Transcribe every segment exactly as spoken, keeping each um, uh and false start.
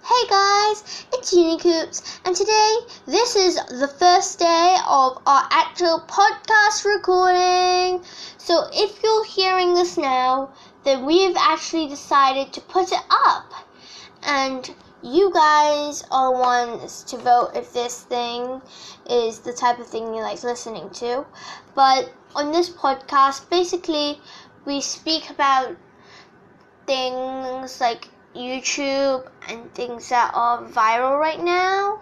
Hey guys, it's Unicoops, and today this is the first day of our actual podcast recording. So if you're hearing this now, then we've actually decided to put it up, and you guys are the ones to vote if this thing is the type of thing you like listening to. But on this podcast, basically, we speak about things like YouTube and things that are viral right now.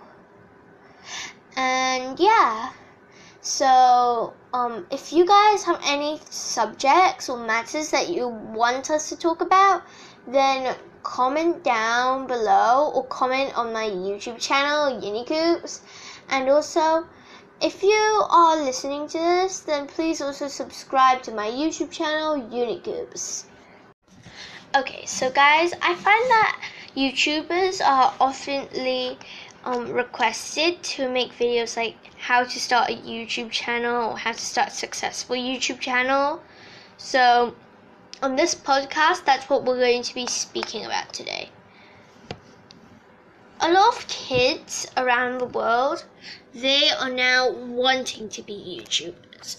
And yeah, so um, if you guys have any subjects or matters that you want us to talk about, then comment down below or comment on my YouTube channel, Unicoops. And also, if you are listening to this, then please also subscribe to my YouTube channel, Unicoops. Okay, so guys, I find that YouTubers are oftenly um, requested to make videos like how to start a YouTube channel or how to start a successful YouTube channel. So on this podcast, that's what we're going to be speaking about today. A lot of kids around the world, they are now wanting to be YouTubers.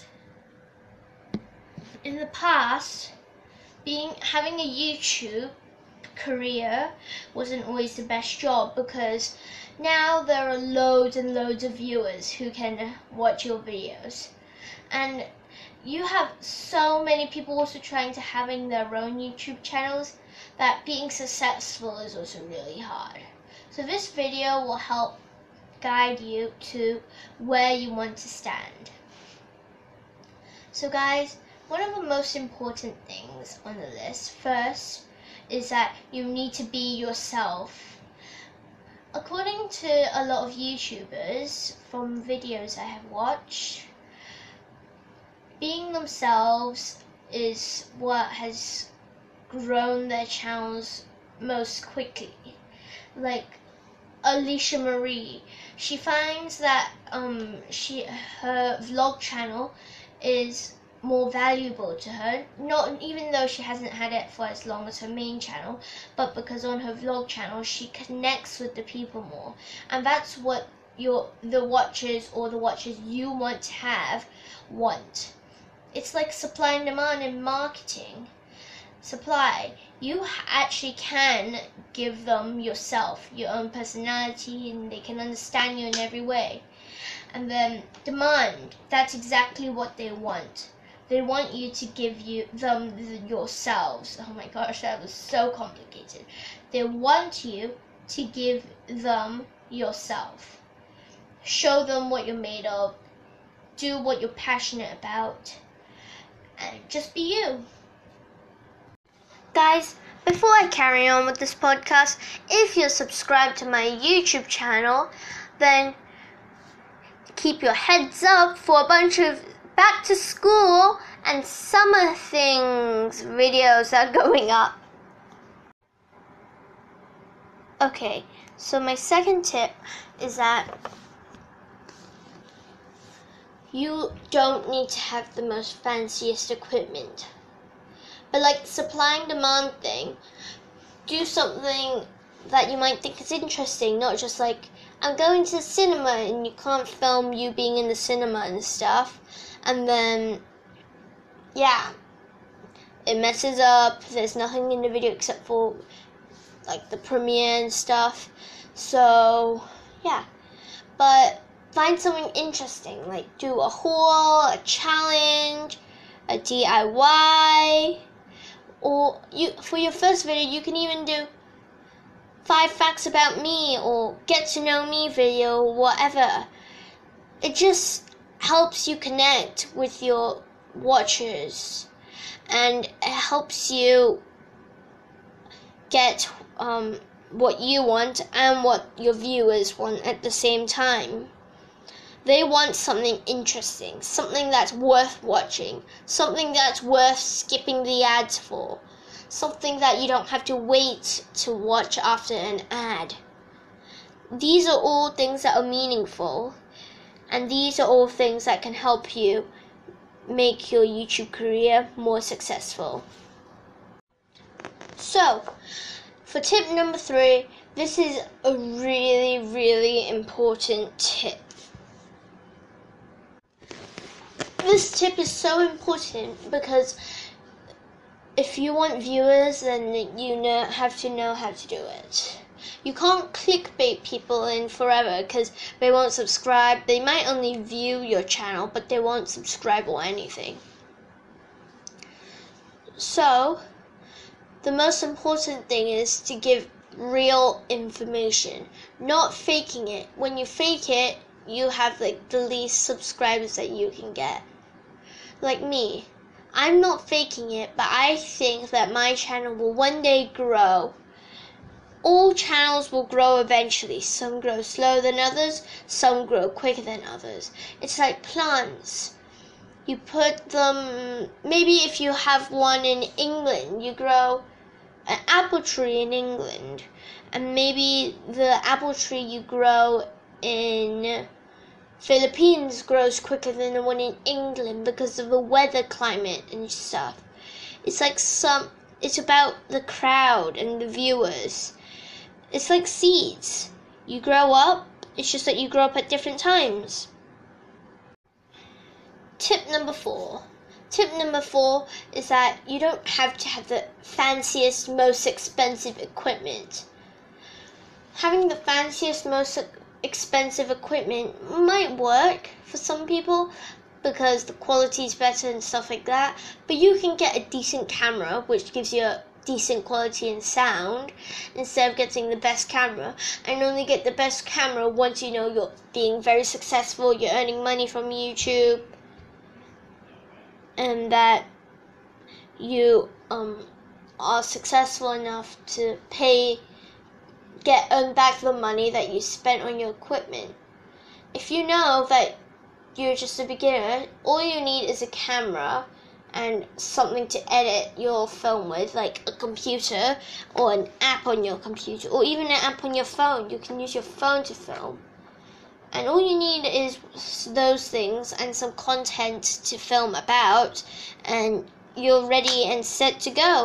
In the past, Being having a YouTube career wasn't always the best job, because now there are loads and loads of viewers who can watch your videos, and you have so many people also trying to having their own YouTube channels that being successful is also really hard. So this video will help guide you to where you want to stand. So guys, one of the most important things on the list first is that you need to be yourself. According to a lot of YouTubers from videos I have watched, being themselves is what has grown their channels most quickly. Like Alicia Marie, she finds that um she her vlog channel is more valuable to her, not even though she hasn't had it for as long as her main channel, but because on her vlog channel she connects with the people more, and that's what your the watchers or the watchers you want to have want. It's like supply and demand in marketing. Supply, you actually can give them yourself, your own personality, and they can understand you in every way. And then demand, that's exactly what they want. They want you to give you them yourselves. Oh my gosh, that was so complicated. They want you to give them yourself. Show them what you're made of. Do what you're passionate about. And just be you. Guys, before I carry on with this podcast, if you're subscribed to my YouTube channel, then keep your heads up for a bunch of back to school and summer things videos that are going up. Okay, so my second tip is that you don't need to have the most fanciest equipment. But like supply and demand thing, do something that you might think is interesting, not just like, I'm going to the cinema, and you can't film you being in the cinema and stuff. And then, yeah, it messes up. There's nothing in the video except for like the premiere and stuff. So, yeah. But find something interesting, like do a haul, a challenge, a D I Y. Or you for your first video, you can even do five facts about me or get to know me video, whatever. It just helps you connect with your watchers, and it helps you get um, what you want and what your viewers want at the same time. They want something interesting, something that's worth watching, something that's worth skipping the ads for, something that you don't have to wait to watch after an ad. These are all things that are meaningful, and these are all things that can help you make your YouTube career more successful. So, for tip number three, This is a really, really important tip. This tip is so important because if you want viewers, then you know, have to know how to do it. You can't clickbait people in forever because they won't subscribe. They might only view your channel, but they won't subscribe or anything. So, the most important thing is to give real information, not faking it. When you fake it, you have like the least subscribers that you can get. Like me, I'm not faking it, but I think that my channel will one day grow. All channels will grow eventually. Some grow slower than others, some grow quicker than others. It's like plants. You put them, maybe if you have one in England, you grow an apple tree in England, and maybe the apple tree you grow in Philippines grows quicker than the one in England because of the weather, climate, and stuff. It's like some, it's about the crowd and the viewers. It's like seeds. You grow up, it's just that you grow up at different times. Tip number four. Tip number four is that you don't have to have the fanciest, most expensive equipment. Having the fanciest, most expensive equipment might work for some people because the quality is better and stuff like that, but you can get a decent camera which gives you a decent quality in sound instead of getting the best camera, and only get the best camera once you know you're being very successful, you're earning money from YouTube, and that you um are successful enough to pay get earn back the money that you spent on your equipment. If you know that you're just a beginner, all you need is a camera and something to edit your film with, like a computer or an app on your computer, or even an app on your phone. You can use your phone to film. And all you need is those things and some content to film about, and you're ready and set to go.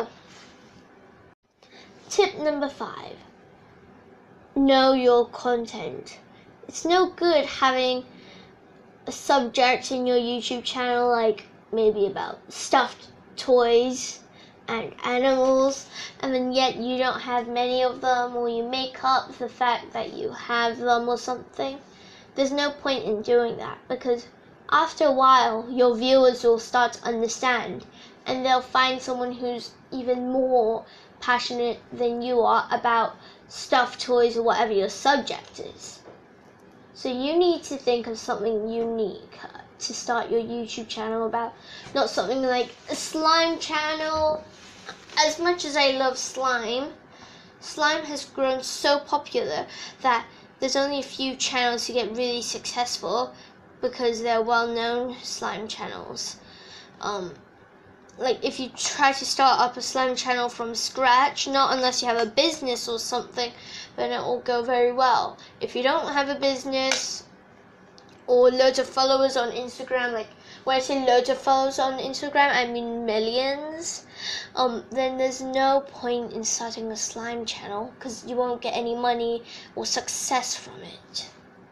Tip number five. Know your content. It's no good having a subject in your YouTube channel like maybe about stuffed toys and animals, and then yet you don't have many of them, or you make up the fact that you have them or something. There's no point in doing that, because after a while your viewers will start to understand, and they'll find someone who's even more passionate than you are about stuffed toys or whatever your subject is. So you need to think of something unique to start your YouTube channel about, not something like a slime channel. As much as I love slime, slime has grown so popular that there's only a few channels who get really successful because they're well-known slime channels. Um, like if you try to start up a slime channel from scratch, not unless you have a business or something, then it will go very well. If you don't have a business or loads of followers on Instagram, like when I say loads of followers on Instagram, I mean millions, um, then there's no point in starting a slime channel because you won't get any money or success from it.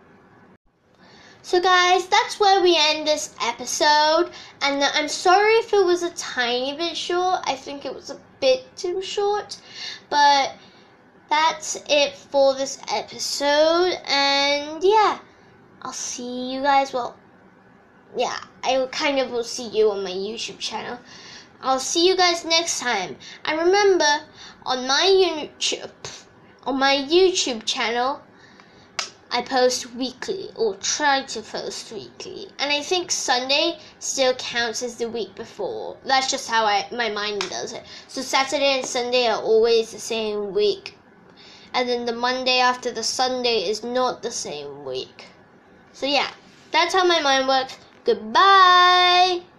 So guys, that's where we end this episode, and I'm sorry if it was a tiny bit short. I think it was a bit too short, but that's it for this episode, and yeah, I'll see you guys, well, yeah, I kind of will see you on my YouTube channel. I'll see you guys next time, and remember, on my YouTube, on my YouTube channel, I post weekly, or try to post weekly, and I think Sunday still counts as the week before. That's just how I my mind does it. So Saturday and Sunday are always the same week, and then the Monday after the Sunday is not the same week. So yeah, that's how my mind works. Goodbye!